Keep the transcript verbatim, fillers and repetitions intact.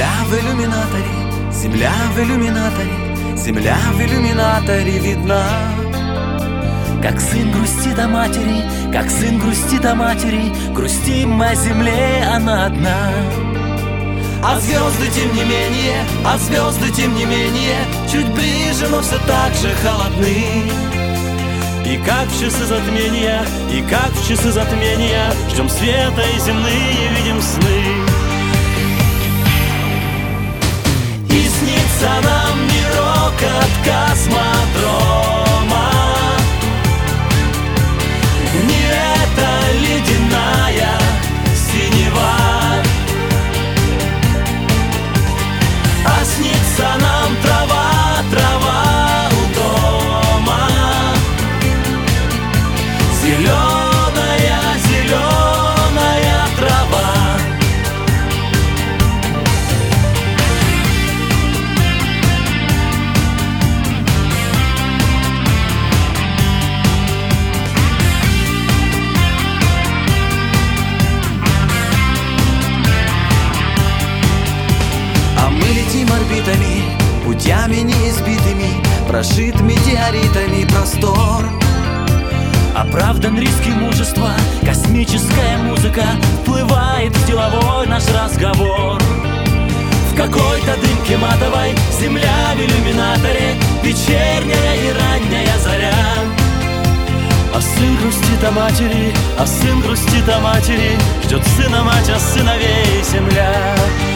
Земля в иллюминаторе, земля в иллюминаторе, земля в иллюминаторе видна. Как сын грустит о матери, как сын грустит о матери, грустим о земле, она одна. А звезды тем не менее, а звезды тем не менее, чуть ближе, но все так же холодны. И как в часы затмения, и как в часы затмения, ждем света и земные видим сны. И снится нам мирок от космодрома, не эта ледяная синева, а снится нам трава, трава у дома, зеленая, зеленая трава. Орбитами, путями неизбитыми, прошит метеоритами простор. Оправдан риски мужества, космическая музыка вплывает в деловой наш разговор. В какой-то дымке матовой земля в иллюминаторе, вечерняя и ранняя заря. А сын грустит о матери, а сын грустит о матери, ждет сына мать, а сыновей земля.